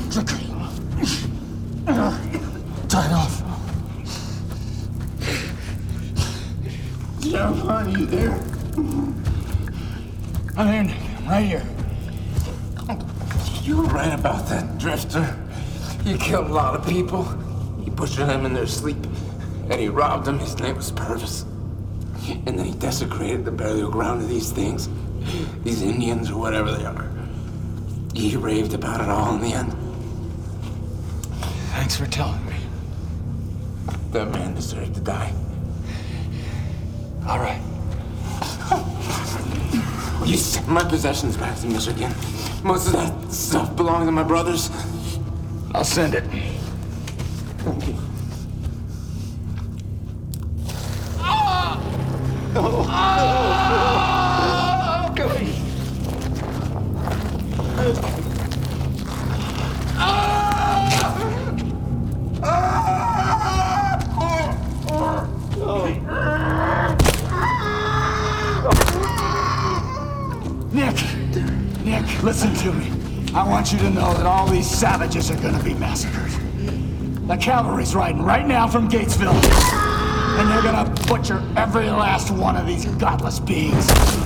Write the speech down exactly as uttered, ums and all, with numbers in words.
Drickery. Tie it off. John, you there? I'm here, Nick. I'm right here. You were right about that drifter. He killed a lot of people. He butchered them in their sleep. And he robbed them. His name was Purvis. And then he desecrated the burial ground of these things. These Indians or whatever they are. He raved about it all in the end. Thanks for telling me. That man deserved to die. All right. You send my possessions back to Michigan. Most of that stuff belonged to my brothers. I'll send it. Thank you. Oh, Nick! Nick, listen to me. I want you to know that all these savages are gonna be massacred. The cavalry's riding right now from Gatesville. And they're gonna butcher every last one of these godless beings.